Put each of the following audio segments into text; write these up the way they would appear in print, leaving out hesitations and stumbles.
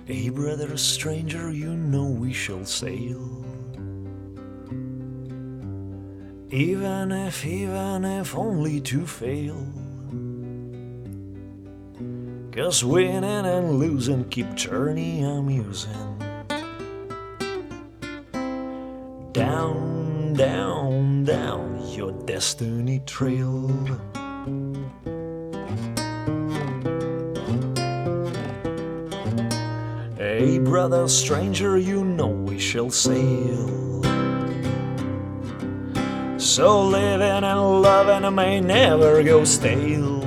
Hey brother stranger, you know we shall sail. Even if only to fail. 'Cause winning and losing keep journey amusing. Down, down, down your destiny trail. Hey brother stranger, you know we shall sail. So living and loving may never go stale.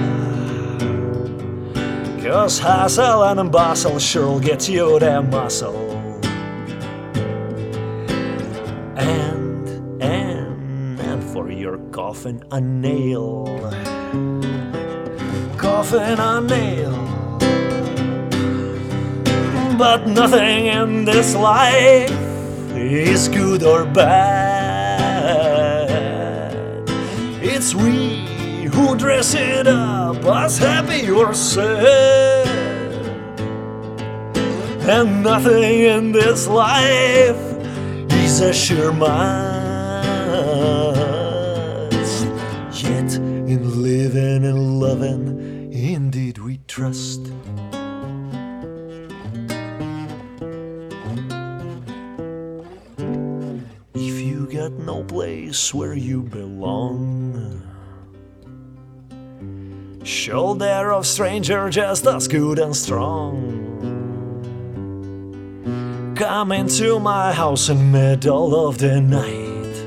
'Cause hustle and bustle sure'll get you that muscle. And for your coffin a nail. Coffin a nail. But nothing in this life is good or bad. It's we who dress it up as happy or sad. And nothing in this life is a sure must. Yet in living and loving indeed we trust. If you got no place where you belong, shoulder of stranger just as good and strong. Come into my house in middle of the night.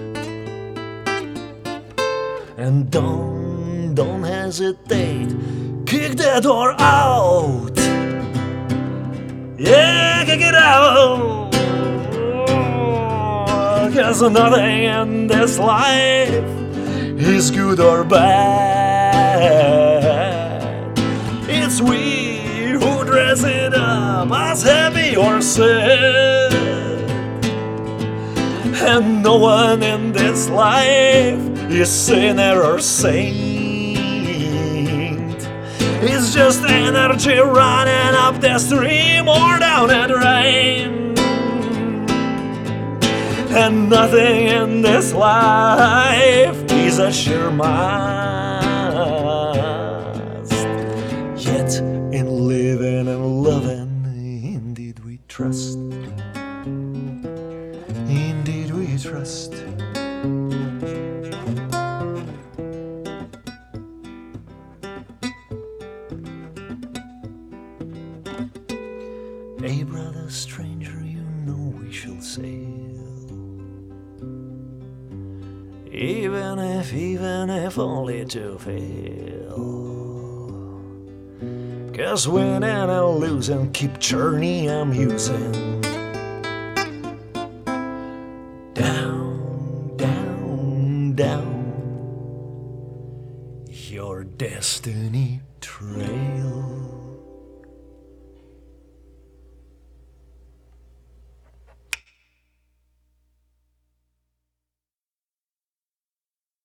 And don't hesitate, kick the door out. Yeah, kick it out. 'Cause nothing in this life is good or bad. It's we who dress it up as happy or sad. And no one in this life is sinner or saint. It's just energy running up the stream or down the drain. And nothing in this life is a sure must. Yet in living and loving indeed we trust. Indeed we trust. Hey brother stranger, you know we shall sail. Even if only to fail. 'Cause winning and losing keep journey amusing. Down, down, down your destiny trail.